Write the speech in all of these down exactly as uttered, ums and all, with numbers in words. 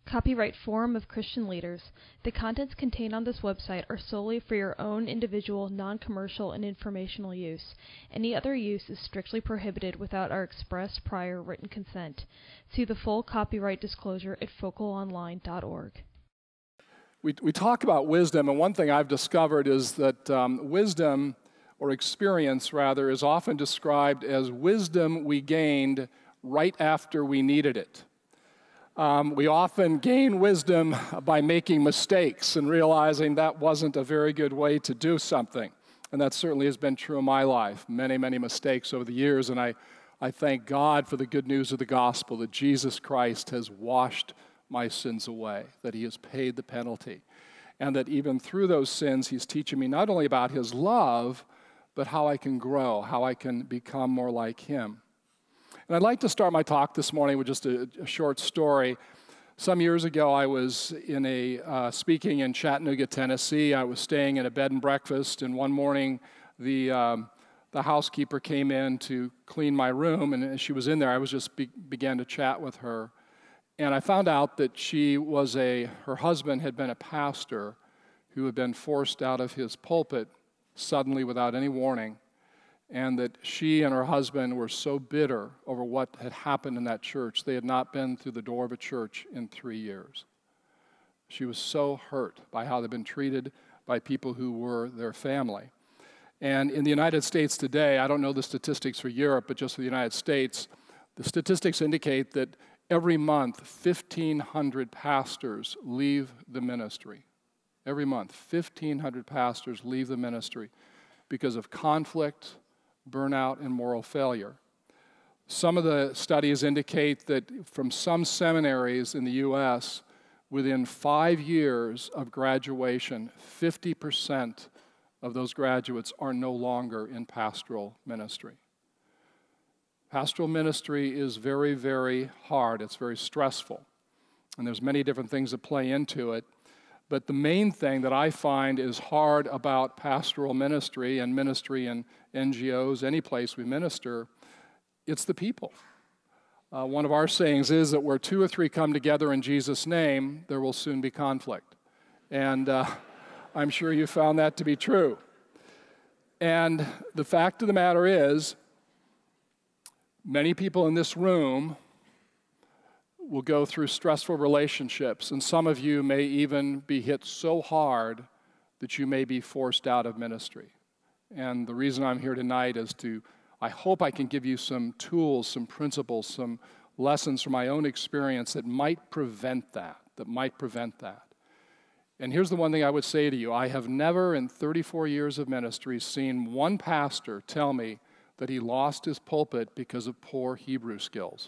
Copyright Forum of Christian Leaders. The contents contained on this website are solely for your own individual, non-commercial, and informational use. Any other use is strictly prohibited without our express prior written consent. See the full copyright disclosure at focal online dot org. We, we talk about wisdom, and one thing I've discovered is that um, wisdom, or experience rather, is often described as wisdom we gained right after we needed it. Um, we often gain wisdom by making mistakes and realizing that wasn't a very good way to do something. And that certainly has been true in my life. Many, many mistakes over the years, and I, I thank God for the good news of the gospel, that Jesus Christ has washed my sins away, that he has paid the penalty, and that even through those sins, he's teaching me not only about his love, but how I can grow, how I can become more like him. And I'd like to start my talk this morning with just a, a short story. Some years ago, I was in a uh, speaking in Chattanooga, Tennessee. I was staying in a bed and breakfast, and one morning, the um, the housekeeper came in to clean my room, and as she was in there, I was just be- began to chat with her, and I found out that she was a her husband had been a pastor who had been forced out of his pulpit suddenly without any warning. And that she and her husband were so bitter over what had happened in that church. They had not been through the door of a church in three years. She was so hurt by how they'd been treated by people who were their family. And in the United States today, I don't know the statistics for Europe, but just for the United States, the statistics indicate that every month, fifteen hundred pastors leave the ministry. Every month, fifteen hundred pastors leave the ministry because of conflict, burnout, and moral failure. Some of the studies indicate that from some seminaries in the U S, within five years of graduation, fifty percent of those graduates are no longer in pastoral ministry. Pastoral ministry is very, very hard. It's very stressful. And there's many different things that play into it. But the main thing that I find is hard about pastoral ministry and ministry in N G Os, any place we minister, it's the people. Uh, one of our sayings is that where two or three come together in Jesus' name, there will soon be conflict. And uh, I'm sure you found that to be true. And the fact of the matter is, many people in this room will go through stressful relationships, and some of you may even be hit so hard that you may be forced out of ministry. And the reason I'm here tonight is to, I hope I can give you some tools, some principles, some lessons from my own experience that might prevent that, that might prevent that. And here's the one thing I would say to you. I have never in thirty-four years of ministry seen one pastor tell me that he lost his pulpit because of poor Hebrew skills.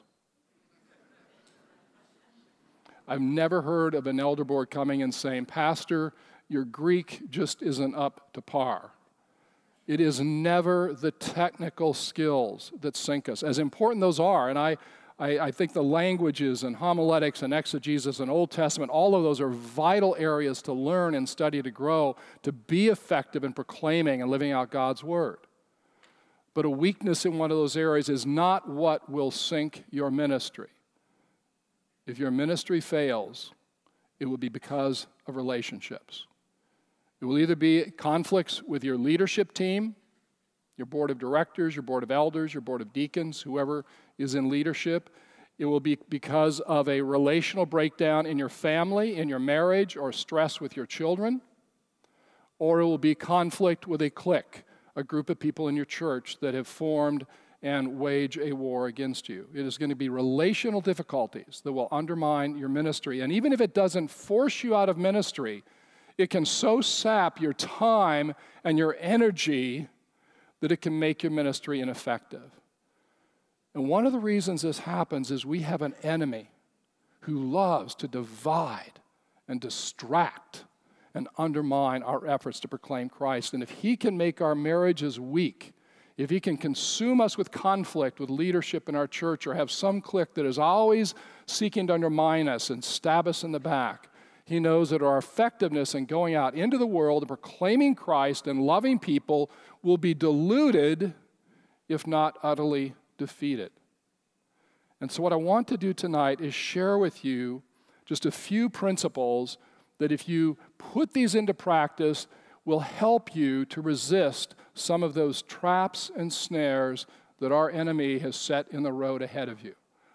I've never heard of an elder board coming and saying, Pastor, your Greek just isn't up to par. It is never the technical skills that sink us, as important those are. And I, I, I think the languages and homiletics and exegesis and Old Testament, all of those are vital areas to learn and study to grow, to be effective in proclaiming and living out God's word. But a weakness in one of those areas is not what will sink your ministry. If your ministry fails, it will be because of relationships. It will either be conflicts with your leadership team, your board of directors, your board of elders, your board of deacons, whoever is in leadership. It will be because of a relational breakdown in your family, in your marriage, or stress with your children. Or it will be conflict with a clique, a group of people in your church that have formed and wage a war against you. It is going to be relational difficulties that will undermine your ministry. And even if it doesn't force you out of ministry, it can so sap your time and your energy that it can make your ministry ineffective. And one of the reasons this happens is we have an enemy who loves to divide and distract and undermine our efforts to proclaim Christ. And if he can make our marriages weak, if he can consume us with conflict with leadership in our church, or have some clique that is always seeking to undermine us and stab us in the back, he knows that our effectiveness in going out into the world and proclaiming Christ and loving people will be diluted, if not utterly defeated. And so what I want to do tonight is share with you just a few principles that if you put these into practice will help you to resist some of those traps and snares that our enemy has set in the road ahead of you.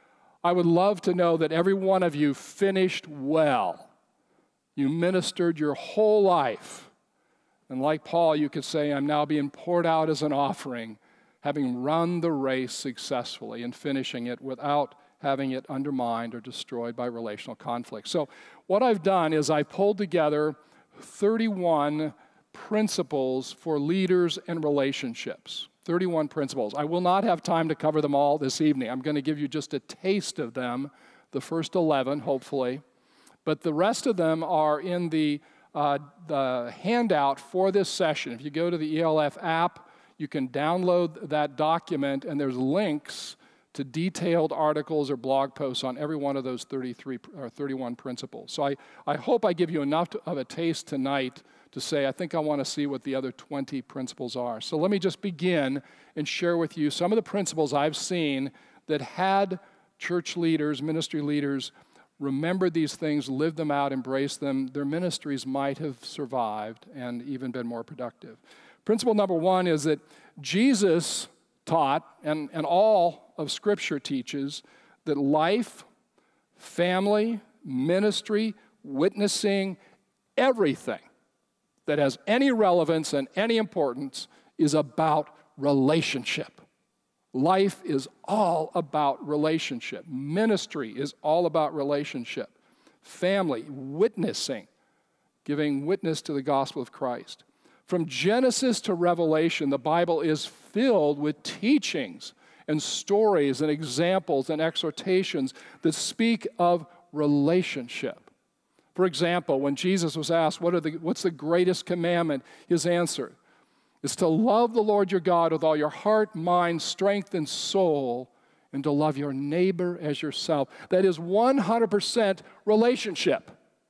I would love to know that every one of you finished well. You ministered your whole life. And like Paul, you could say, I'm now being poured out as an offering, having run the race successfully and finishing it without having it undermined or destroyed by relational conflict. So what I've done is I pulled together thirty-one principles for leaders and relationships. thirty-one principles. I will not have time to cover them all this evening. I'm going to give you just a taste of them, the first eleven, hopefully. But the rest of them are in the, uh, the handout for this session. If you go to the E L F app, you can download that document, and there's links to detailed articles or blog posts on every one of those thirty-three or thirty-one principles. So I, I hope I give you enough to, of a taste tonight to say, I think I want to see what the other twenty principles are. So let me just begin and share with you some of the principles I've seen that had church leaders, ministry leaders, remembered these things, lived them out, embraced them, their ministries might have survived and even been more productive. Principle number one is that Jesus taught, and, and all of Scripture teaches, that life, family, ministry, witnessing, everything that has any relevance and any importance is about relationship. Life is all about relationship. Ministry is all about relationship. Family, witnessing, giving witness to the gospel of Christ. From Genesis to Revelation, the Bible is filled with teachings and stories and examples and exhortations that speak of relationship. For example, when Jesus was asked, what are the, what's the greatest commandment? His answer is to love the Lord your God with all your heart, mind, strength, and soul, and to love your neighbor as yourself. That is one hundred percent relationship.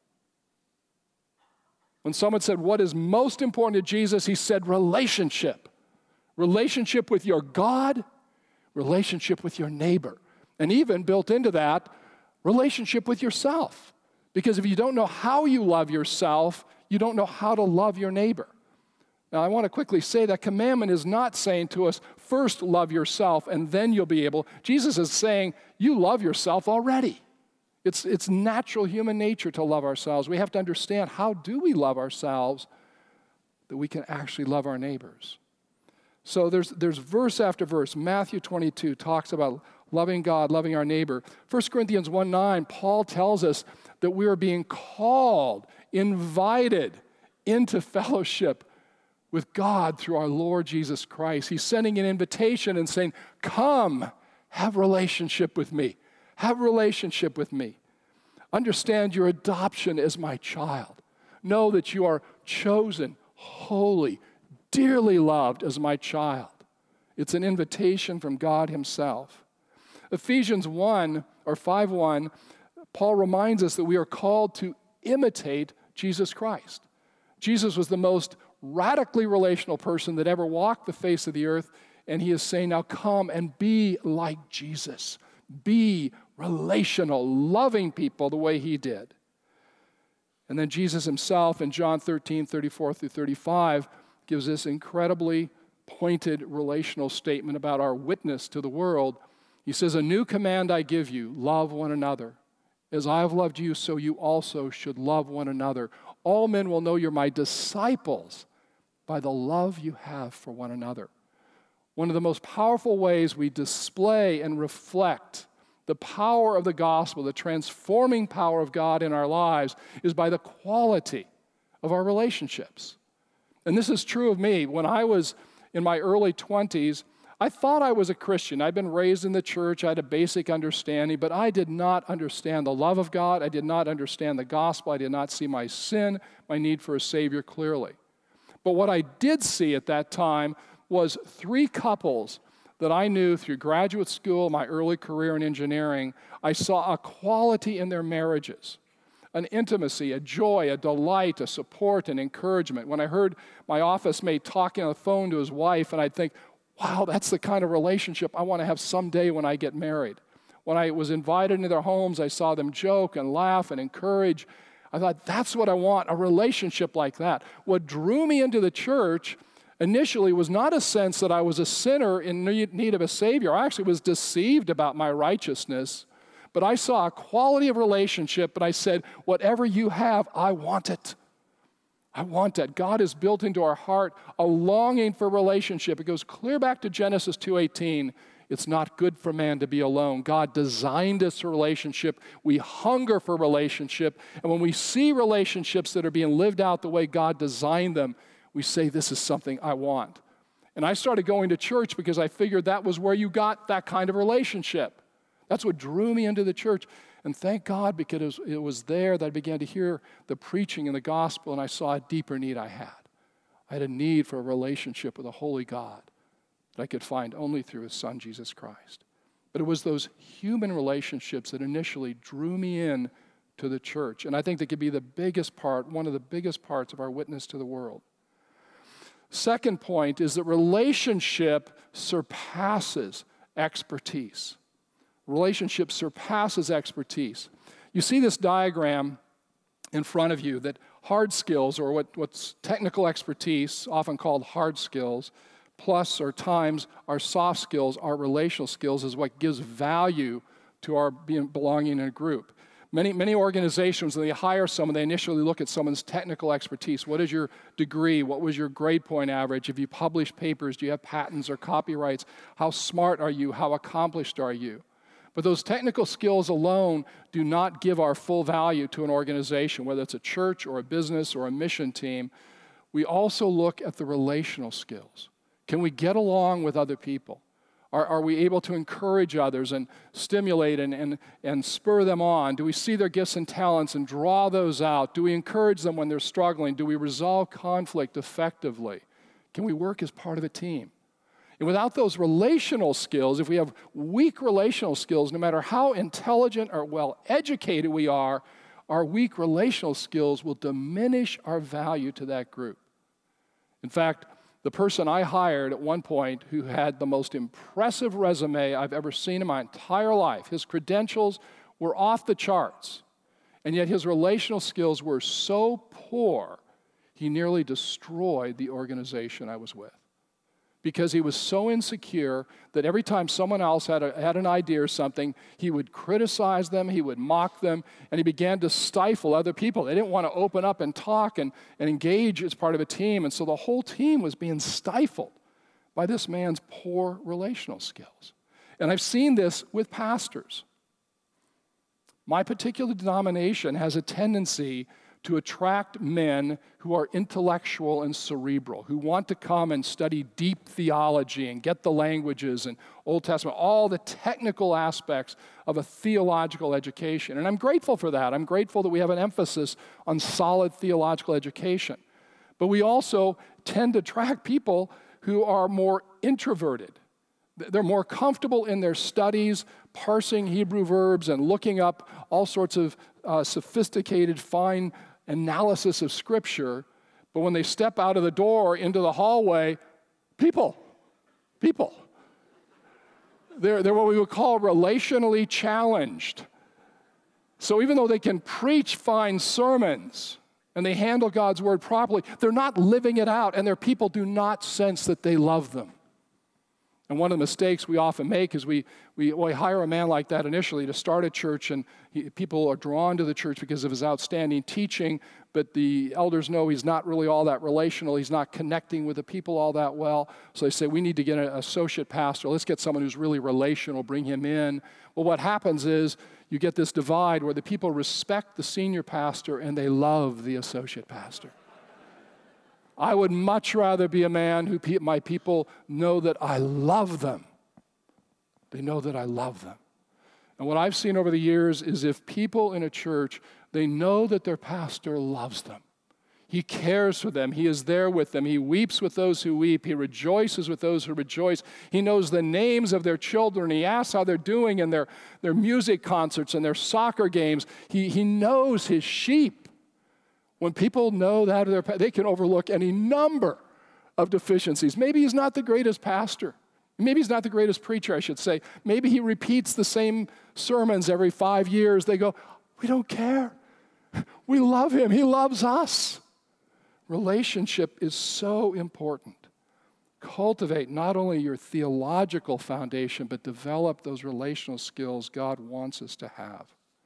When someone said, what is most important to Jesus? He said, relationship. Relationship with your God, relationship with your neighbor. And even built into that, relationship with yourself. Because if you don't know how you love yourself, you don't know how to love your neighbor. Now, I want to quickly say that commandment is not saying to us, first love yourself and then you'll be able. Jesus is saying, you love yourself already. It's, it's natural human nature to love ourselves. We have to understand, how do we love ourselves that we can actually love our neighbors? So there's, there's verse after verse. Matthew twenty-two talks about loving God, loving our neighbor. First Corinthians one nine, Paul tells us that we are being called, invited into fellowship with God through our Lord Jesus Christ. He's sending an invitation and saying, come, have relationship with me. Have relationship with me. Understand your adoption as my child. Know that you are chosen, holy, dearly loved as my child. It's an invitation from God himself. Ephesians one, or five one, Paul reminds us that we are called to imitate Jesus Christ. Jesus was the most radically relational person that ever walked the face of the earth, and he is saying, now come and be like Jesus. Be relational, loving people the way he did. And then Jesus himself in John thirteen, thirty-four through thirty-five gives this incredibly pointed relational statement about our witness to the world. He says, a new command I give you, love one another. As I have loved you, so you also should love one another. All men will know you're my disciples by the love you have for one another. One of the most powerful ways we display and reflect the power of the gospel, the transforming power of God in our lives, is by the quality of our relationships. And this is true of me. When I was in my early twenties, I thought I was a Christian. I'd been raised in the church. I had a basic understanding, but I did not understand the love of God. I did not understand the gospel. I did not see my sin, my need for a Savior clearly. But what I did see at that time was three couples that I knew through graduate school, my early career in engineering. I saw a quality in their marriages, an intimacy, a joy, a delight, a support, and encouragement. When I heard my office mate talking on the phone to his wife, and I'd think, wow, that's the kind of relationship I want to have someday when I get married. When I was invited into their homes, I saw them joke and laugh and encourage. I thought, that's what I want, a relationship like that. What drew me into the church initially was not a sense that I was a sinner in need of a Savior. I actually was deceived about my righteousness. But I saw a quality of relationship, and I said, whatever you have, I want it. I want that. God has built into our heart a longing for relationship. It goes clear back to Genesis two eighteen. It's not good for man to be alone. God designed us for relationship. We hunger for relationship. And when we see relationships that are being lived out the way God designed them, we say, this is something I want. And I started going to church because I figured that was where you got that kind of relationship. That's what drew me into the church. And thank God, because it was, it was there that I began to hear the preaching and the gospel, and I saw a deeper need I had. I had a need for a relationship with a holy God that I could find only through His Son, Jesus Christ. But it was those human relationships that initially drew me in to the church. And I think that could be the biggest part, one of the biggest parts of our witness to the world. Second point is that relationship surpasses expertise. Relationship surpasses expertise. You see this diagram in front of you that hard skills, or what, what's technical expertise, often called hard skills, plus or times our soft skills, our relational skills, is what gives value to our being, belonging in a group. Many, many organizations, when they hire someone, they initially look at someone's technical expertise. What is your degree? What was your grade point average? If you publish papers, do you have patents or copyrights? How smart are you? How accomplished are you? But those technical skills alone do not give our full value to an organization, whether it's a church or a business or a mission team. We also look at the relational skills. Can we get along with other people? Are, are we able to encourage others and stimulate and, and, and spur them on? Do we see their gifts and talents and draw those out? Do we encourage them when they're struggling? Do we resolve conflict effectively? Can we work as part of a team? And without those relational skills, if we have weak relational skills, no matter how intelligent or well-educated we are, our weak relational skills will diminish our value to that group. In fact, the person I hired at one point who had the most impressive resume I've ever seen in my entire life, his credentials were off the charts, and yet his relational skills were so poor, he nearly destroyed the organization I was with. Because he was so insecure that every time someone else had, a, had an idea or something, he would criticize them, he would mock them, and he began to stifle other people. They didn't want to open up and talk and, and engage as part of a team, and so the whole team was being stifled by this man's poor relational skills. And I've seen this with pastors. My particular denomination has a tendency to attract men who are intellectual and cerebral, who want to come and study deep theology and get the languages and Old Testament, all the technical aspects of a theological education. And I'm grateful for that. I'm grateful that we have an emphasis on solid theological education. But we also tend to attract people who are more introverted. They're more comfortable in their studies, parsing Hebrew verbs and looking up all sorts of uh, sophisticated, fine analysis of Scripture, but when they step out of the door into the hallway, people, people. They're, they're what we would call relationally challenged. So even though they can preach fine sermons and they handle God's Word properly, they're not living it out, and their people do not sense that they love them. And one of the mistakes we often make is we, we, we hire a man like that initially to start a church, and he, people are drawn to the church because of his outstanding teaching, but the elders know he's not really all that relational. He's not connecting with the people all that well. So they say, we need to get an associate pastor. Let's get someone who's really relational, bring him in. Well, what happens is you get this divide where the people respect the senior pastor and they love the associate pastor. I would much rather be a man who pe- my people know that I love them. They know that I love them. And what I've seen over the years is if people in a church, they know that their pastor loves them. He cares for them. He is there with them. He weeps with those who weep. He rejoices with those who rejoice. He knows the names of their children. He asks how they're doing in their, their music concerts and their soccer games. He, he knows his sheep. When people know that, they can overlook any number of deficiencies. Maybe he's not the greatest pastor. Maybe he's not the greatest preacher, I should say. Maybe he repeats the same sermons every five years. They go, we don't care. We love him. He loves us. Relationship is so important. Cultivate not only your theological foundation, but develop those relational skills God wants us to have.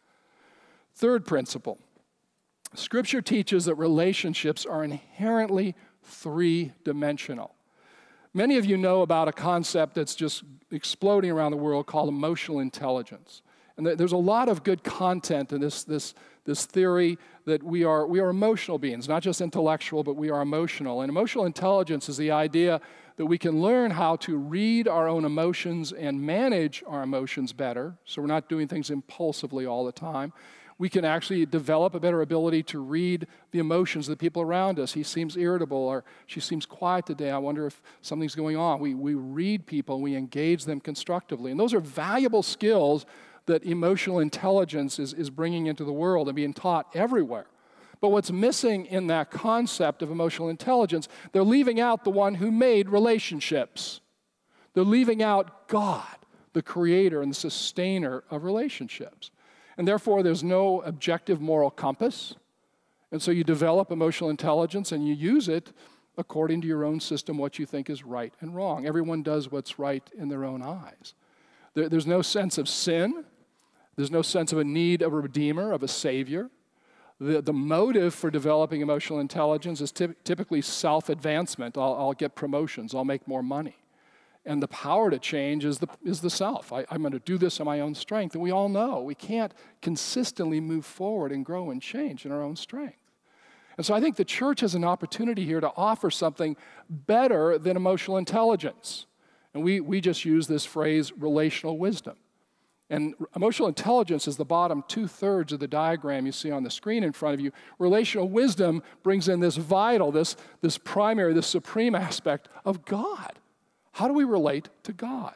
Third principle, Scripture teaches that relationships are inherently three-dimensional. Many of you know about a concept that's just exploding around the world called emotional intelligence. And there's a lot of good content in this, this, this theory that we are, we are emotional beings, not just intellectual, but we are emotional. And emotional intelligence is the idea that we can learn how to read our own emotions and manage our emotions better, so we're not doing things impulsively all the time. We can actually develop a better ability to read the emotions of the people around us. He seems irritable, or she seems quiet today. I wonder if something's going on. We, we read people, and we engage them constructively. And those are valuable skills that emotional intelligence is, is bringing into the world and being taught everywhere. But what's missing in that concept of emotional intelligence, they're leaving out the one who made relationships. They're leaving out God, the creator and the sustainer of relationships. And therefore, there's no objective moral compass. And so you develop emotional intelligence and you use it according to your own system, what you think is right and wrong. Everyone does what's right in their own eyes. There, there's no sense of sin. There's no sense of a need of a redeemer, of a savior. The, the motive for developing emotional intelligence is typ- typically self-advancement. I'll, I'll get promotions. I'll make more money. And the power to change is the, is the self. I, I'm going to do this on my own strength. And we all know we can't consistently move forward and grow and change in our own strength. And so I think the church has an opportunity here to offer something better than emotional intelligence. And we, we just use this phrase, relational wisdom. And emotional intelligence is the bottom two-thirds of the diagram you see on the screen in front of you. Relational wisdom brings in this vital, this, this primary, this supreme aspect of God. How do we relate to God?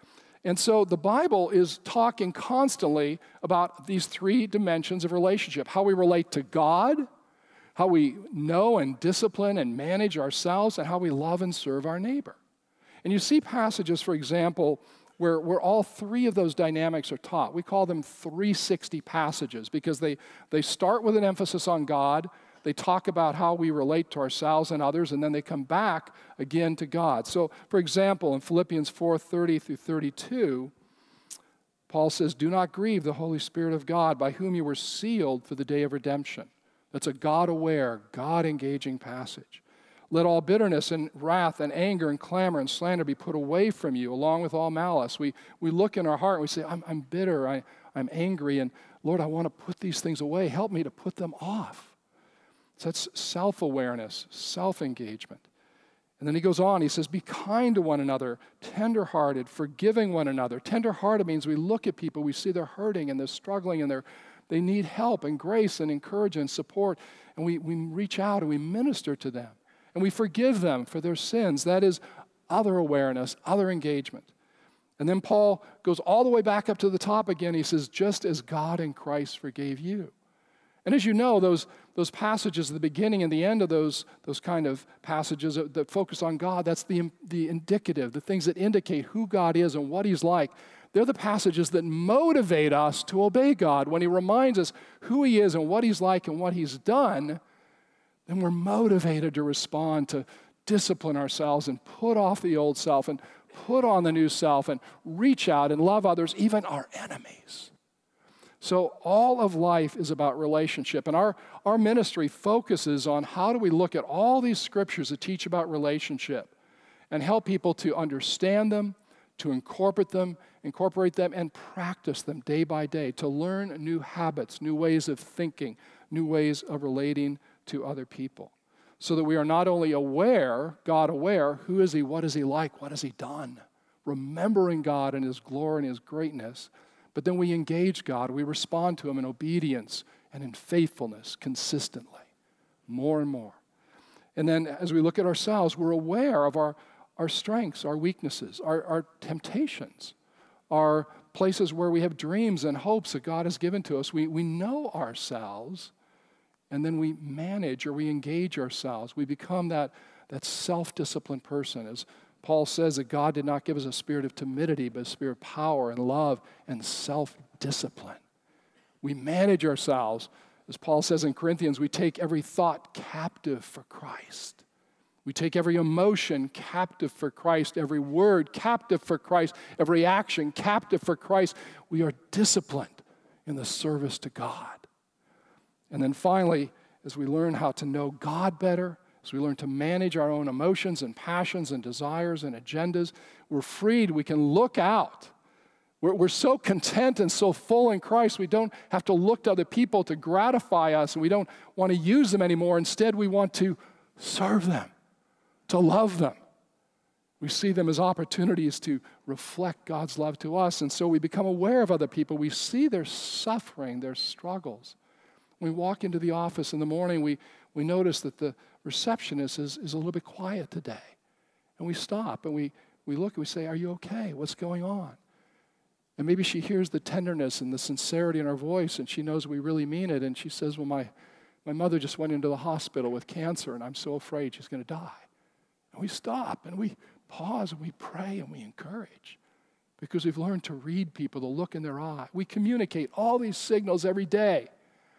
And so the Bible is talking constantly about these three dimensions of relationship. How we relate to God, how we know and discipline and manage ourselves, and how we love and serve our neighbor. And you see passages, for example, where, where all three of those dynamics are taught. We call them three sixty passages because they, they start with an emphasis on God. They talk about how we relate to ourselves and others, and then they come back again to God. So, for example, in Philippians four thirty through thirty-two, Paul says, "Do not grieve the Holy Spirit of God, by whom you were sealed for the day of redemption." That's a God-aware, God-engaging passage. "Let all bitterness and wrath and anger and clamor and slander be put away from you, along with all malice." We, we look in our heart and we say, I'm, I'm bitter, I, I'm angry, and Lord, I want to put these things away. Help me to put them off. So that's self-awareness, self-engagement. And then he goes on, he says, "Be kind to one another, tender-hearted, forgiving one another." Tender-hearted means we look at people, we see they're hurting and they're struggling and they're, they need help and grace and encouragement and support, and we, we reach out and we minister to them. And we forgive them for their sins. That is other awareness, other engagement. And then Paul goes all the way back up to the top again. He says, "Just as God in Christ forgave you." And as you know, those, those passages at the beginning and the end of those, those kind of passages that, that focus on God, that's the, the indicative, the things that indicate who God is and what he's like. They're the passages that motivate us to obey God. When he reminds us who he is and what he's like and what he's done, then we're motivated to respond, to discipline ourselves and put off the old self and put on the new self and reach out and love others, even our enemies. So all of life is about relationship, and our, our ministry focuses on how do we look at all these scriptures that teach about relationship and help people to understand them, to incorporate them, incorporate them, and practice them day by day, to learn new habits, new ways of thinking, new ways of relating to other people, so that we are not only aware, God aware, who is he, what is he like, what has he done, remembering God and his glory and his greatness, but then we engage God, we respond to him in obedience and in faithfulness consistently, more and more. And then as we look at ourselves, we're aware of our, our strengths, our weaknesses, our, our temptations, our places where we have dreams and hopes that God has given to us. We, we know ourselves, and then we manage or we engage ourselves. We become that, that self-disciplined person. As Paul says that God did not give us a spirit of timidity, but a spirit of power and love and self-discipline. We manage ourselves. As Paul says in Corinthians, we take every thought captive for Christ. We take every emotion captive for Christ, every word captive for Christ, every action captive for Christ. We are disciplined in the service to God. And then finally, as we learn how to know God better, as we learn to manage our own emotions and passions and desires and agendas, we're freed. We can look out. We're, we're so content and so full in Christ, we don't have to look to other people to gratify us, and we don't want to use them anymore. Instead, we want to serve them, to love them. We see them as opportunities to reflect God's love to us, and so we become aware of other people. We see their suffering, their struggles. When we walk into the office in the morning, we, we notice that the receptionist is, is a little bit quiet today. And we stop and we, we look and we say, "Are you okay? What's going on?" And maybe she hears the tenderness and the sincerity in our voice, and she knows we really mean it, and she says, "Well, my, my mother just went into the hospital with cancer, and I'm so afraid she's going to die." And we stop and we pause and we pray and we encourage, because we've learned to read people, to look in their eye. We communicate all these signals every day.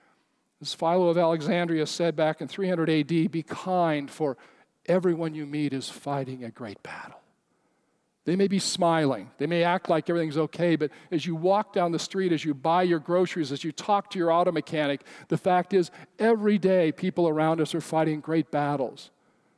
As Philo of Alexandria said back in three hundred A D, "Be kind, for everyone you meet is fighting a great battle." They may be smiling. They may act like everything's okay, but as you walk down the street, as you buy your groceries, as you talk to your auto mechanic, the fact is every day people around us are fighting great battles.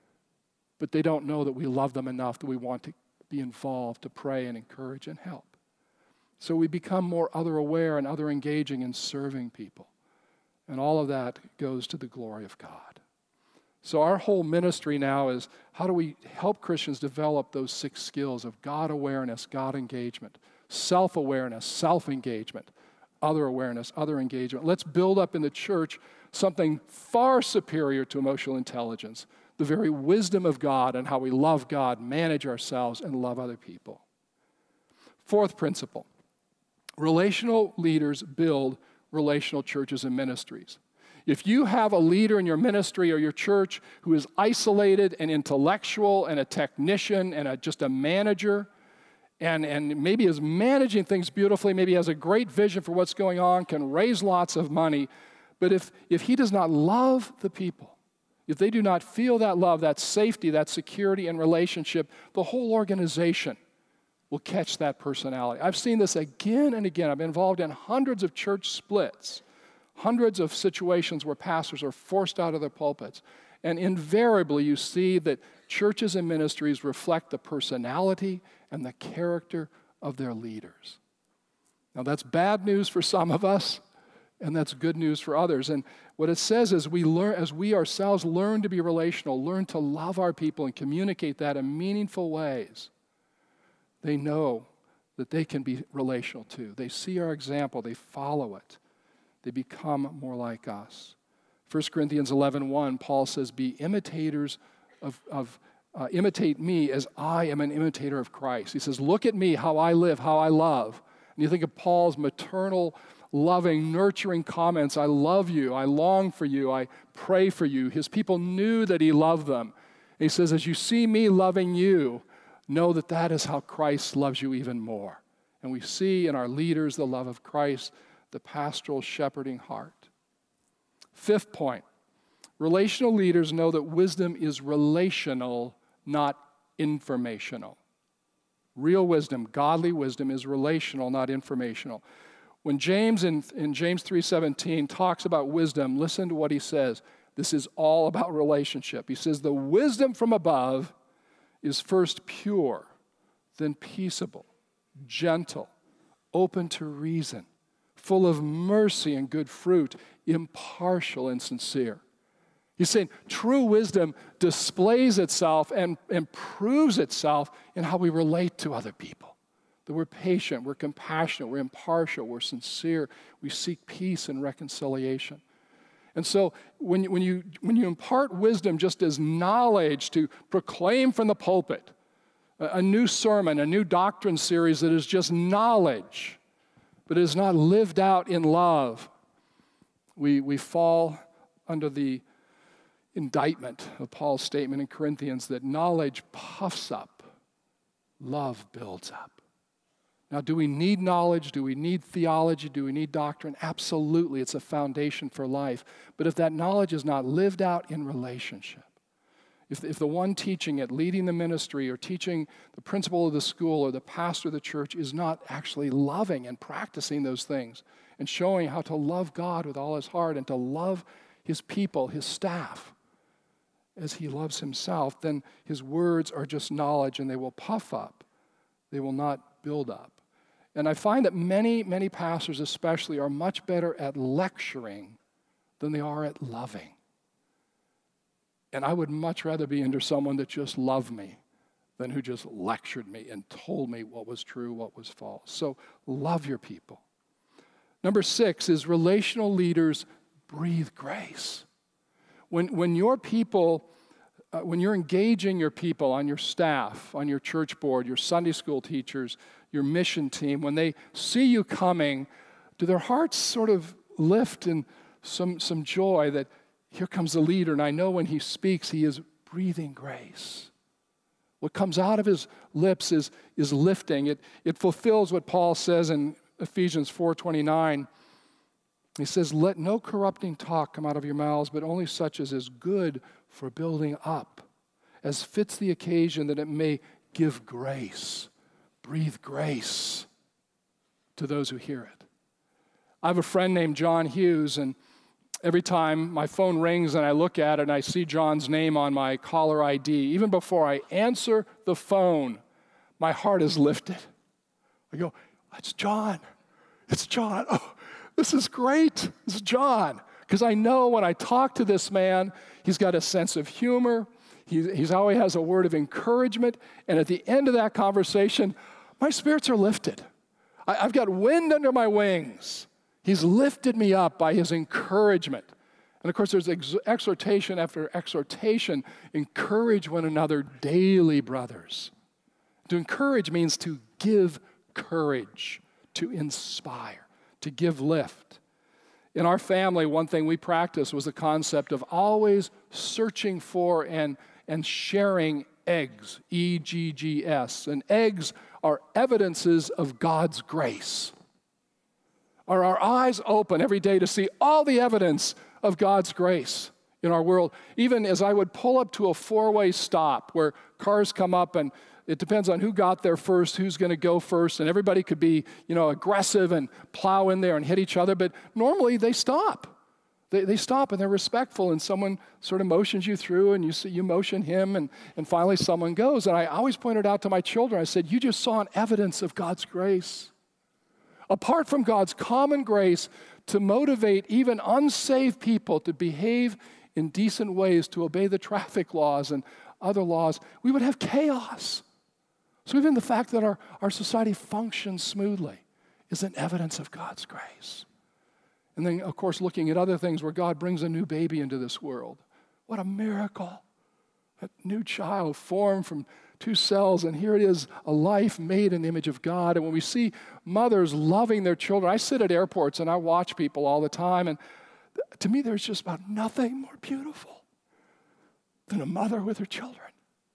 But they don't know that we love them enough, that we want to be involved, to pray and encourage and help. So we become more other-aware and other-engaging in serving people. And all of that goes to the glory of God. So our whole ministry now is, how do we help Christians develop those six skills of God awareness, God engagement, self-awareness, self-engagement, other awareness, other engagement. Let's build up in the church something far superior to emotional intelligence, the very wisdom of God and how we love God, manage ourselves, and love other people. Fourth principle, relational leaders build relational churches and ministries. If you have a leader in your ministry or your church who is isolated and intellectual and a technician and a, just a manager and, and maybe is managing things beautifully, maybe has a great vision for what's going on, can raise lots of money, but if, if he does not love the people, if they do not feel that love, that safety, that security and relationship, the whole organization will catch that personality. I've seen this again and again. I've been involved in hundreds of church splits, hundreds of situations where pastors are forced out of their pulpits. And invariably you see that churches and ministries reflect the personality and the character of their leaders. Now that's bad news for some of us, and that's good news for others. And what it says is we learn, as we ourselves learn to be relational, learn to love our people and communicate that in meaningful ways, they know that they can be relational too. They see our example, they follow it. They become more like us. First Corinthians eleven one, Paul says, be imitators of, of uh, imitate me as I am an imitator of Christ. He says, look at me, how I live, how I love. And you think of Paul's maternal, loving, nurturing comments, I love you, I long for you, I pray for you. His people knew that he loved them. And he says, as you see me loving you, know that that is how Christ loves you even more. And we see in our leaders the love of Christ, the pastoral shepherding heart. Fifth point, relational leaders know that wisdom is relational, not informational. Real wisdom, godly wisdom, is relational, not informational. When James in, in James three seventeen talks about wisdom, listen to what he says. This is all about relationship. He says, the wisdom from above is first pure, then peaceable, gentle, open to reason, full of mercy and good fruit, impartial and sincere. He's saying true wisdom displays itself and, and proves itself in how we relate to other people. That we're patient, we're compassionate, we're impartial, we're sincere, we seek peace and reconciliation. And so when, when, you, when you impart wisdom just as knowledge to proclaim from the pulpit, a, a new sermon, a new doctrine series that is just knowledge, but is not lived out in love, we, we fall under the indictment of Paul's statement in Corinthians that knowledge puffs up, love builds up. Now, do we need knowledge? Do we need theology? Do we need doctrine? Absolutely. It's a foundation for life. But if that knowledge is not lived out in relationship, if, if the one teaching it, leading the ministry, or teaching the principal of the school or the pastor of the church is not actually loving and practicing those things and showing how to love God with all his heart and to love his people, his staff, as he loves himself, then his words are just knowledge and they will puff up. They will not build up. And I find that many, many pastors especially are much better at lecturing than they are at loving. And I would much rather be under someone that just loved me than who just lectured me and told me what was true, what was false. So love your people. Number six is relational leaders breathe grace. When, when your people, uh, when you're engaging your people on your staff, on your church board, your Sunday school teachers, your mission team, when they see you coming, do their hearts sort of lift in some, some joy that here comes the leader, and I know when he speaks, he is breathing grace. What comes out of his lips is, is lifting. It, it fulfills what Paul says in Ephesians four twenty-nine. He says, let no corrupting talk come out of your mouths, but only such as is good for building up, as fits the occasion, that it may give grace. Breathe grace to those who hear it. I have a friend named John Hughes, and every time my phone rings and I look at it and I see John's name on my caller I D, even before I answer the phone, my heart is lifted. I go, it's John. It's John. Oh, this is great. This is John. Because I know when I talk to this man, he's got a sense of humor. He he's always has a word of encouragement. And at the end of that conversation, my spirits are lifted. I, I've got wind under my wings. He's lifted me up by his encouragement. And of course, there's ex- exhortation after exhortation. Encourage one another daily, brothers. To encourage means to give courage, to inspire, to give lift. In our family, one thing we practiced was the concept of always searching for and, and sharing eggs, E G G S. And eggs are evidences of God's grace. Are our eyes open every day to see all the evidence of God's grace in our world? Even as I would pull up to a four-way stop where cars come up, and it depends on who got there first, who's going to go first, and everybody could be, you know, aggressive and plow in there and hit each other, but normally they stop. They, they stop and they're respectful, and someone sort of motions you through, and you see, you motion him, and, and finally someone goes. And I always pointed out to my children, I said, you just saw an evidence of God's grace. Apart from God's common grace to motivate even unsaved people to behave in decent ways, to obey the traffic laws and other laws, we would have chaos. So even the fact that our, our society functions smoothly is an evidence of God's grace. And then, of course, looking at other things where God brings a new baby into this world. What a miracle. A new child formed from two cells, and here it is, a life made in the image of God. And when we see mothers loving their children, I sit at airports and I watch people all the time, and to me there's just about nothing more beautiful than a mother with her children.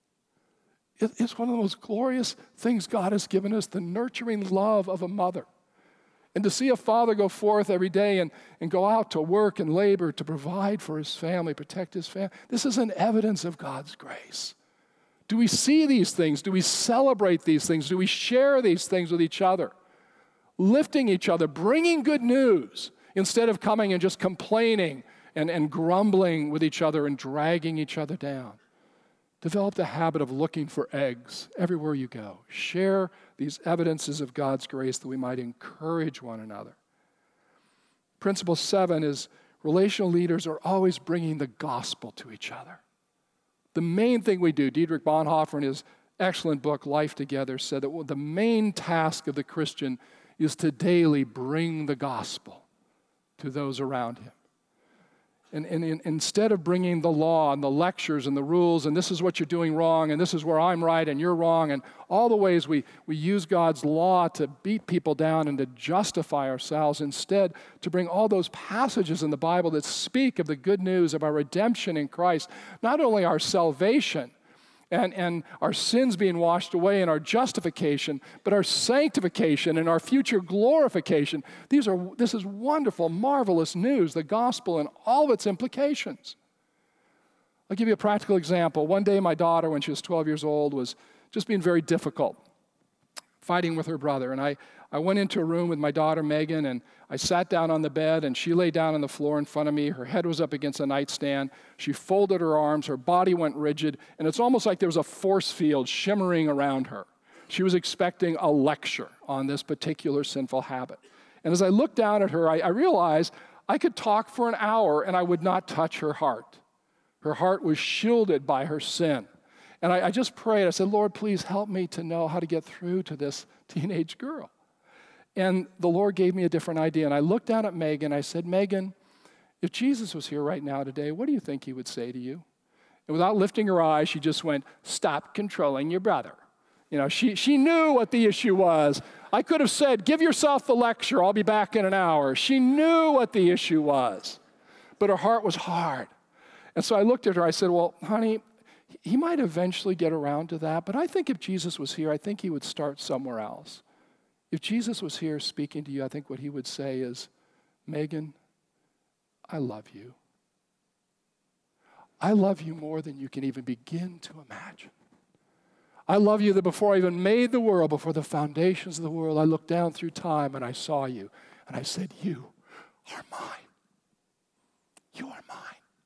It's one of the most glorious things God has given us, the nurturing love of a mother. And to see a father go forth every day and, and go out to work and labor to provide for his family, protect his family, this is an evidence of God's grace. Do we see these things? Do we celebrate these things? Do we share these things with each other? Lifting each other, bringing good news instead of coming and just complaining and, and grumbling with each other and dragging each other down. Develop the habit of looking for eggs everywhere you go. Share these evidences of God's grace that we might encourage one another. Principle seven is relational leaders are always bringing the gospel to each other. The main thing we do, Dietrich Bonhoeffer in his excellent book, Life Together, said that the main task of the Christian is to daily bring the gospel to those around him. And, and, and instead of bringing the law and the lectures and the rules, and this is what you're doing wrong, and this is where I'm right and you're wrong, and all the ways we, we use God's law to beat people down and to justify ourselves, instead to bring all those passages in the Bible that speak of the good news of our redemption in Christ, not only our salvation and, and our sins being washed away and our justification, but our sanctification and our future glorification. These are, this is wonderful, marvelous news, the gospel and all of its implications. I'll give you a practical example. One day my daughter, when she was twelve years old, was just being very difficult, fighting with her brother. And I, I went into a room with my daughter, Megan, and I sat down on the bed, and she lay down on the floor in front of me. Her head was up against a nightstand. She folded her arms. Her body went rigid, and it's almost like there was a force field shimmering around her. She was expecting a lecture on this particular sinful habit. And as I looked down at her, I, I realized I could talk for an hour, and I would not touch her heart. Her heart was shielded by her sin. And I, I just prayed. I said, Lord, please help me to know how to get through to this teenage girl. And the Lord gave me a different idea. And I looked down at Megan. I said, Megan, if Jesus was here right now today, what do you think he would say to you? And without lifting her eyes, she just went, stop controlling your brother. You know, she, she knew what the issue was. I could have said, give yourself the lecture. I'll be back in an hour. She knew what the issue was. But her heart was hard. And so I looked at her. I said, well, honey, he might eventually get around to that. But I think if Jesus was here, I think he would start somewhere else. If Jesus was here speaking to you, I think what he would say is, Megan, I love you. I love you more than you can even begin to imagine. I love you that before I even made the world, before the foundations of the world, I looked down through time and I saw you. And I said, you are mine. You are mine.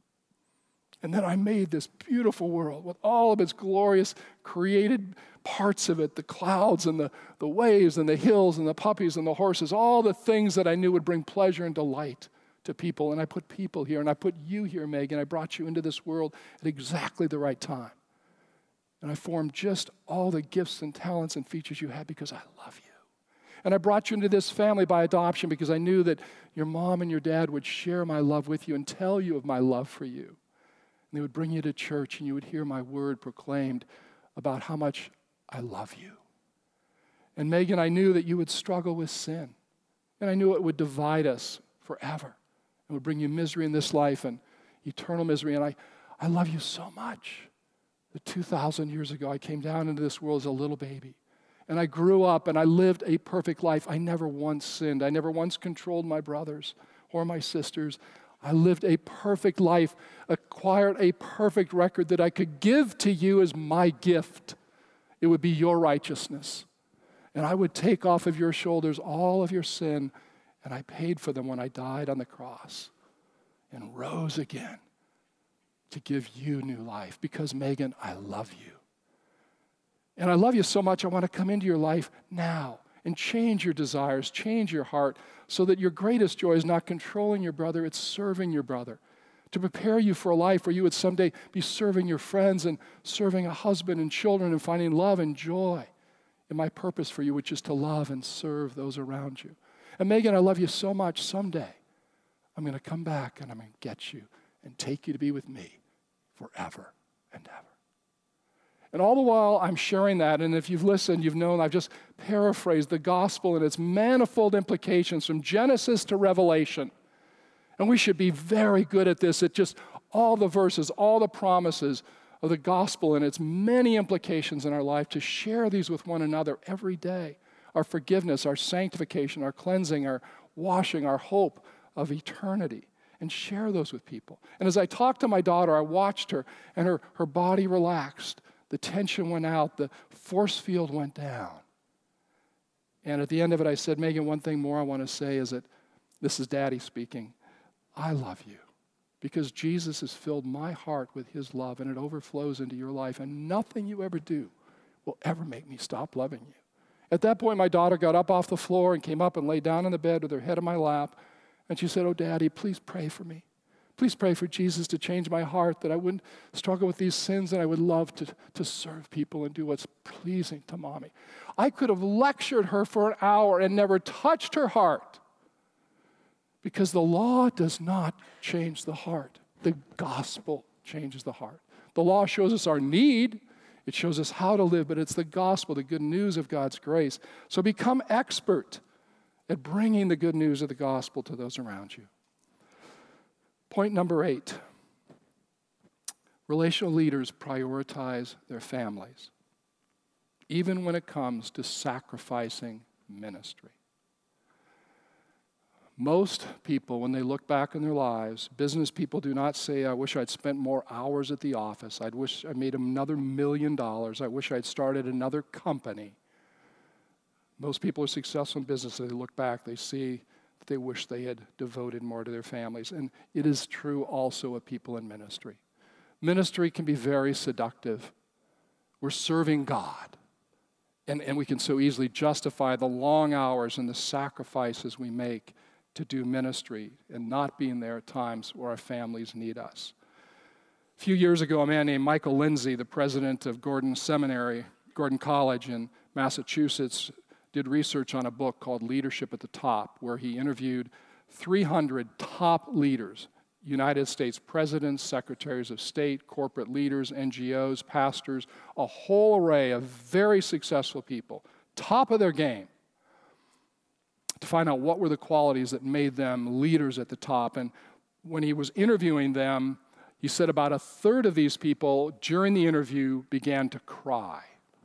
And then I made this beautiful world with all of its glorious created parts of it, the clouds and the, the waves and the hills and the puppies and the horses, all the things that I knew would bring pleasure and delight to people. And I put people here, and I put you here, Megan. I brought you into this world at exactly the right time. And I formed just all the gifts and talents and features you had because I love you. And I brought you into this family by adoption because I knew that your mom and your dad would share my love with you and tell you of my love for you. And they would bring you to church, and you would hear my word proclaimed about how much I love you. And Megan, I knew that you would struggle with sin. And I knew it would divide us forever. It would bring you misery in this life and eternal misery. And I, I love you so much that two thousand years ago, I came down into this world as a little baby. And I grew up and I lived a perfect life. I never once sinned. I never once controlled my brothers or my sisters. I lived a perfect life, acquired a perfect record that I could give to you as my gift. It would be your righteousness. And I would take off of your shoulders all of your sin, and I paid for them when I died on the cross and rose again to give you new life. Because, Megan, I love you. And I love you so much, I want to come into your life now and change your desires, change your heart, so that your greatest joy is not controlling your brother, it's serving your brother. To prepare you for a life where you would someday be serving your friends and serving a husband and children and finding love and joy in my purpose for you, which is to love and serve those around you. And Megan, I love you so much. Someday, I'm going to come back and I'm going to get you and take you to be with me forever and ever. And all the while, I'm sharing that, and if you've listened, you've known I've just paraphrased the gospel and its manifold implications from Genesis to Revelation. And we should be very good at this, at just all the verses, all the promises of the gospel and its many implications in our life, to share these with one another every day. Our forgiveness, our sanctification, our cleansing, our washing, our hope of eternity. And share those with people. And as I talked to my daughter, I watched her, and her, her body relaxed. The tension went out. The force field went down. And at the end of it, I said, Megan, one thing more I want to say is that this is Daddy speaking. I love you because Jesus has filled my heart with his love, and it overflows into your life, and nothing you ever do will ever make me stop loving you. At that point, my daughter got up off the floor and came up and laid down on the bed with her head in my lap, and she said, oh, Daddy, please pray for me. Please pray for Jesus to change my heart, that I wouldn't struggle with these sins, and I would love to, to serve people and do what's pleasing to Mommy. I could have lectured her for an hour and never touched her heart, because the law does not change the heart. The gospel changes the heart. The law shows us our need. It shows us how to live, but it's the gospel, the good news of God's grace. So become expert at bringing the good news of the gospel to those around you. Point number eight. Relational leaders prioritize their families, even when it comes to sacrificing ministry. Most people, when they look back in their lives, business people do not say, I wish I'd spent more hours at the office. I wish I made another million dollars. I wish I'd started another company. Most people are successful in business. They look back, they see that they wish they had devoted more to their families. And it is true also of people in ministry. Ministry can be very seductive. We're serving God. And, and we can so easily justify the long hours and the sacrifices we make to do ministry and not being there at times where our families need us. A few years ago, a man named Michael Lindsay, the president of Gordon Seminary, Gordon College in Massachusetts, did research on a book called Leadership at the Top, where he interviewed three hundred top leaders, United States presidents, secretaries of state, corporate leaders, N G Os, pastors, a whole array of very successful people, top of their game, to find out what were the qualities that made them leaders at the top. And when he was interviewing them, he said about a third of these people during the interview began to cry.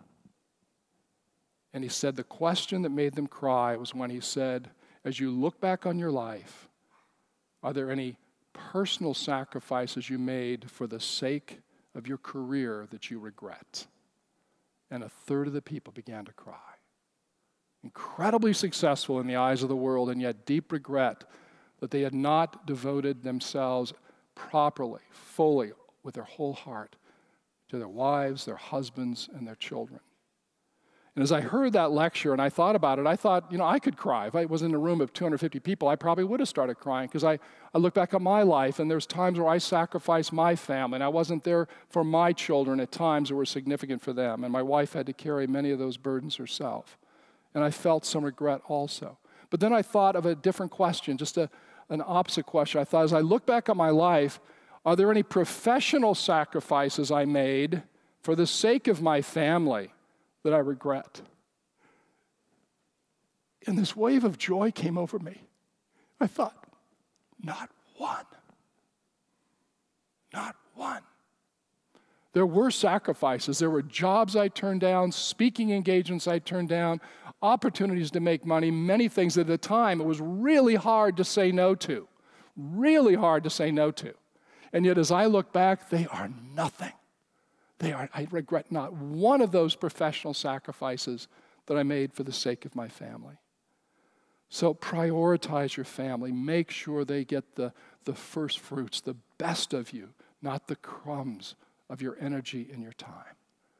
And he said the question that made them cry was when he said, as you look back on your life, are there any personal sacrifices you made for the sake of your career that you regret? And a third of the people began to cry. Incredibly successful in the eyes of the world, and yet deep regret that they had not devoted themselves properly, fully, with their whole heart to their wives, their husbands, and their children. And as I heard that lecture and I thought about it, I thought, you know, I could cry. If I was in a room of two hundred fifty people, I probably would have started crying because I, I look back at my life and there's times where I sacrificed my family and I wasn't there for my children at times that were significant for them. And my wife had to carry many of those burdens herself. And I felt some regret also. But then I thought of a different question, just a, an opposite question. I thought, as I look back at my life, are there any professional sacrifices I made for the sake of my family that I regret? And this wave of joy came over me. I thought, not one. Not one. There were sacrifices. There were jobs I turned down, speaking engagements I turned down, opportunities to make money, many things at the time it was really hard to say no to. Really hard to say no to. And yet as I look back, they are nothing. They are, I regret not one of those professional sacrifices that I made for the sake of my family. So prioritize your family. Make sure they get the, the first fruits, the best of you, not the crumbs of your energy and your time.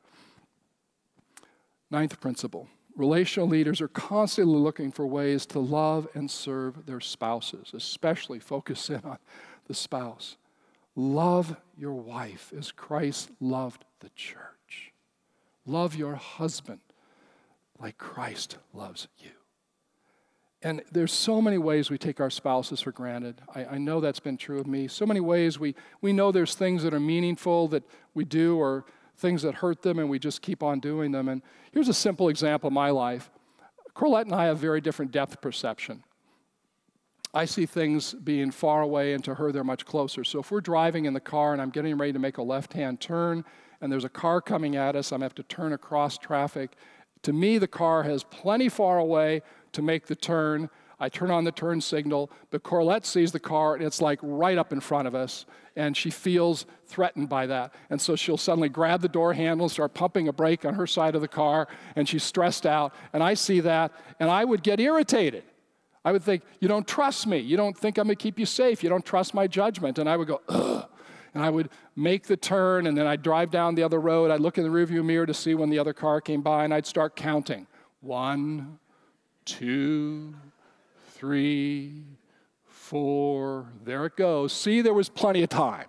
Ninth principle. Relational leaders are constantly looking for ways to love and serve their spouses, especially focus in on the spouse. Love your wife as Christ loved the church. Love your husband like Christ loves you. And there's so many ways we take our spouses for granted. I, I know that's been true of me. So many ways we, we know there's things that are meaningful that we do or things that hurt them and we just keep on doing them. And here's a simple example of my life. Corlette and I have very different depth perception. I see things being far away, and to her, they're much closer. So if we're driving in the car and I'm getting ready to make a left-hand turn and there's a car coming at us, I'm going to have to turn across traffic. To me, the car has plenty far away to make the turn. I turn on the turn signal, but Corlette sees the car, and it's like right up in front of us, and she feels threatened by that. And so she'll suddenly grab the door handle and start pumping a brake on her side of the car, and she's stressed out. And I see that, and I would get irritated. I would think, you don't trust me. You don't think I'm going to keep you safe. You don't trust my judgment. And I would go, ugh. And I would make the turn, and then I'd drive down the other road. I'd look in the rearview mirror to see when the other car came by, and I'd start counting. One, two, three, four. There it goes. See, there was plenty of time.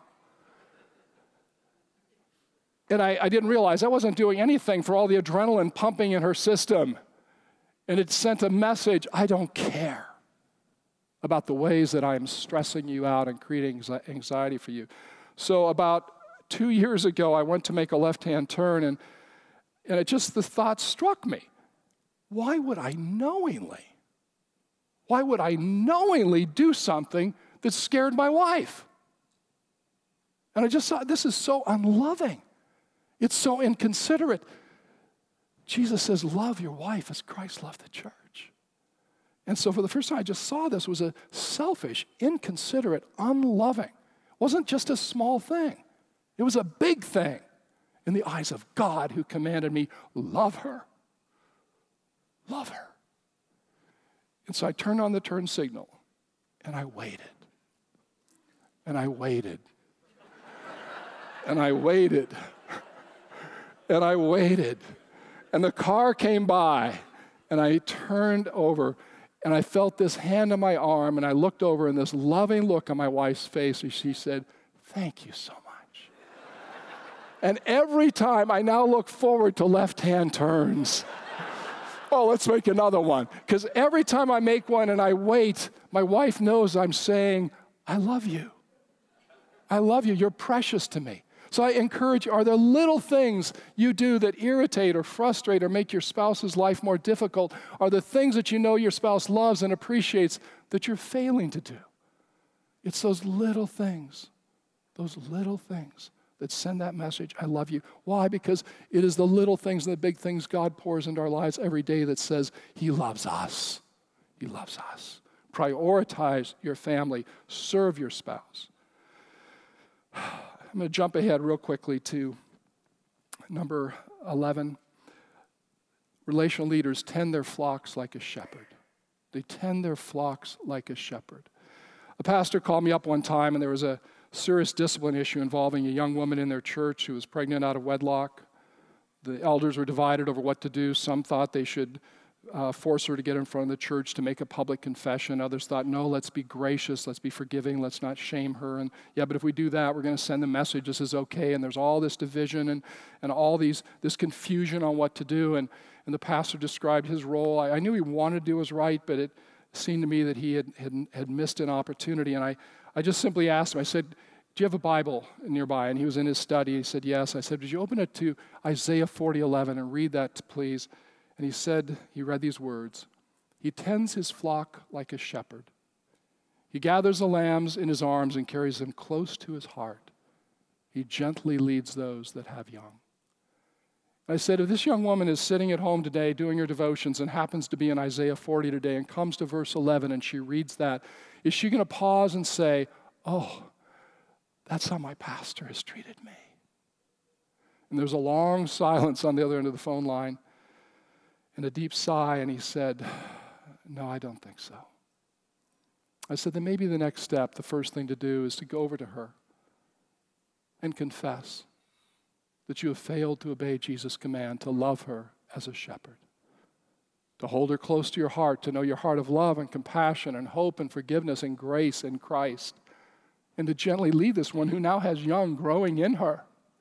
And I, I didn't realize I wasn't doing anything for all the adrenaline pumping in her system. And it sent a message, I don't care about the ways that I'm stressing you out and creating anxiety for you. So about two years ago, I went to make a left-hand turn, and, and it just, the thought struck me. Why would I knowingly, why would I knowingly do something that scared my wife? And I just thought, this is so unloving. It's so inconsiderate. Jesus says, love your wife as Christ loved the church. And so for the first time I just saw this was a selfish, inconsiderate, unloving. It wasn't just a small thing. It was a big thing in the eyes of God who commanded me, love her. Love her. And so I turned on the turn signal and I waited. And I waited. And I waited. And I waited. And the car came by and I turned over and I felt this hand on my arm and I looked over and this loving look on my wife's face and she said, thank you so much. And every time I now look forward to left-hand turns. Oh, let's make another one. Because every time I make one and I wait, my wife knows I'm saying, I love you. I love you. You're precious to me. So I encourage you, are there little things you do that irritate or frustrate or make your spouse's life more difficult? Are there things that you know your spouse loves and appreciates that you're failing to do? It's those little things, those little things that send that message, I love you. Why? Because it is the little things and the big things God pours into our lives every day that says he loves us. He loves us. Prioritize your family. Serve your spouse. I'm going to jump ahead real quickly to number eleven. Relational leaders tend their flocks like a shepherd. They tend their flocks like a shepherd. A pastor called me up one time, and there was a serious discipline issue involving a young woman in their church who was pregnant out of wedlock. The elders were divided over what to do. Some thought they should uh, force her to get in front of the church to make a public confession. Others thought, no, let's be gracious, let's be forgiving, let's not shame her. And yeah, but if we do that, we're going to send the message this is okay. And there's all this division and, and all these this confusion on what to do. And, and the pastor described his role. I, I knew he wanted to do what's right, but it seemed to me that he had, had, had missed an opportunity. And I, I just simply asked him, I said, do you have a Bible nearby? And he was in his study. He said, yes. I said, did you open it to Isaiah forty eleven and read that, please? And he said, he read these words, he tends his flock like a shepherd. He gathers the lambs in his arms and carries them close to his heart. He gently leads those that have young. I said, if this young woman is sitting at home today doing her devotions and happens to be in Isaiah forty today and comes to verse eleven and she reads that, is she going to pause and say, oh, that's how my pastor has treated me? And there's a long silence on the other end of the phone line and a deep sigh, and he said, no, I don't think so. I said, then maybe the next step, the first thing to do is to go over to her and confess that you have failed to obey Jesus' command to love her as a shepherd, to hold her close to your heart, to know your heart of love and compassion and hope and forgiveness and grace in Christ, and to gently lead this one who now has young growing in her,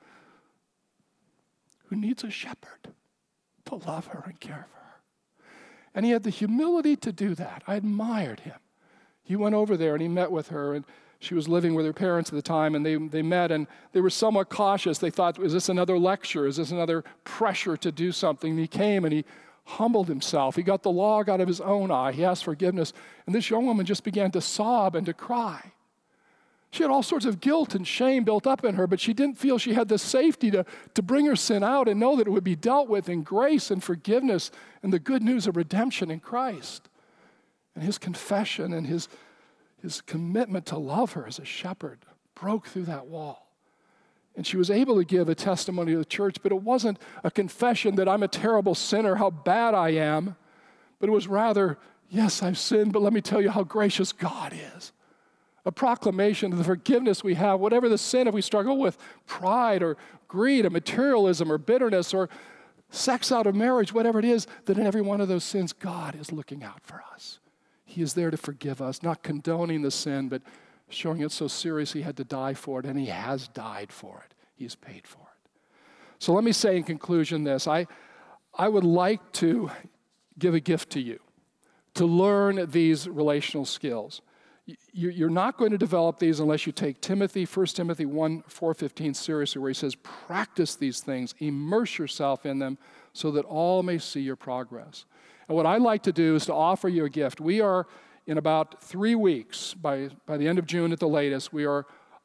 who needs a shepherd to love her and care for her. And he had the humility to do that. I admired him. He went over there and he met with her, and she was living with her parents at the time, and they, they met, and they were somewhat cautious. They thought, is this another lecture? Is this another pressure to do something? And he came and he humbled himself. He got the log out of his own eye. He asked forgiveness. And this young woman just began to sob and to cry. She had all sorts of guilt and shame built up in her, but she didn't feel she had the safety to, to bring her sin out and know that it would be dealt with in grace and forgiveness and the good news of redemption in Christ. And his confession and his, his commitment to love her as a shepherd broke through that wall. And she was able to give a testimony to the church, but it wasn't a confession that I'm a terrible sinner, how bad I am, but it was rather, yes, I've sinned, but let me tell you how gracious God is. A proclamation of the forgiveness we have, whatever the sin, if we struggle with pride or greed or materialism or bitterness or sex out of marriage, whatever it is, that in every one of those sins, God is looking out for us. He is there to forgive us, not condoning the sin, but showing it so serious he had to die for it, and he has died for it. He's paid for it. So let me say in conclusion this. I, I would like to give a gift to you to learn these relational skills. You're not going to develop these unless you take Timothy, First Timothy one, four fifteen seriously, where he says, practice these things, immerse yourself in them so that all may see your progress. And what I'd like to do is to offer you a gift. We are, in about three weeks, by, by the end of June at the latest, we are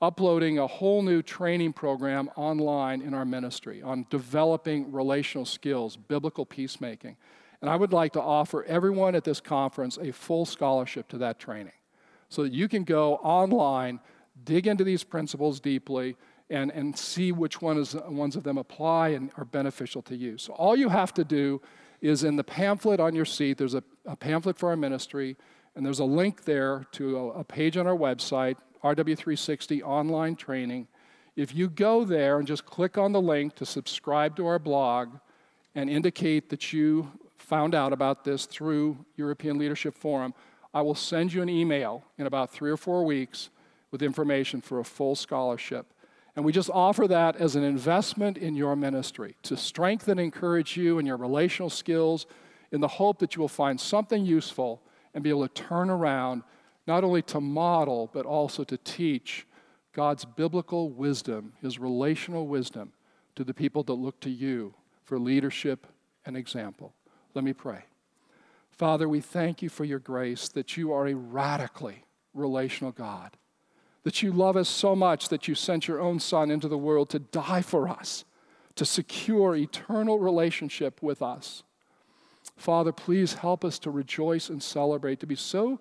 uploading a whole new training program online in our ministry on developing relational skills, biblical peacemaking. And I would like to offer everyone at this conference a full scholarship to that training so that you can go online, dig into these principles deeply, and, and see which one is, ones of them apply and are beneficial to you. So all you have to do is in the pamphlet on your seat, there's a, a pamphlet for our ministry, and there's a link there to a, a page on our website, R W three sixty Online Training. If you go there and just click on the link to subscribe to our blog and indicate that you found out about this through European Leadership Forum, I will send you an email in about three or four weeks with information for a full scholarship. And we just offer that as an investment in your ministry to strengthen and encourage you in your relational skills in the hope that you will find something useful and be able to turn around not only to model, but also to teach God's biblical wisdom, his relational wisdom, to the people that look to you for leadership and example. Let me pray. Father, we thank you for your grace, that you are a radically relational God, that you love us so much that you sent your own Son into the world to die for us, to secure eternal relationship with us. Father, please help us to rejoice and celebrate, to be so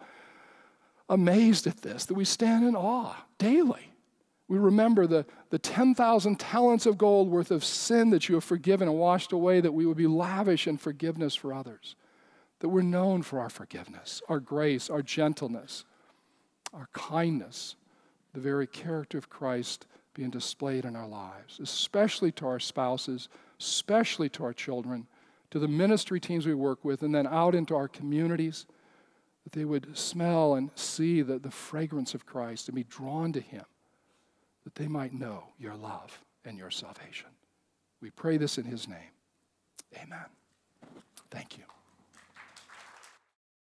amazed at this, that we stand in awe daily. We remember the, the ten thousand talents of gold worth of sin that you have forgiven and washed away, that we would be lavish in forgiveness for others, that we're known for our forgiveness, our grace, our gentleness, our kindness, the very character of Christ being displayed in our lives, especially to our spouses, especially to our children, to the ministry teams we work with, and then out into our communities, that they would smell and see the, the fragrance of Christ and be drawn to him, that they might know your love and your salvation. We pray this in his name. Amen. Thank you.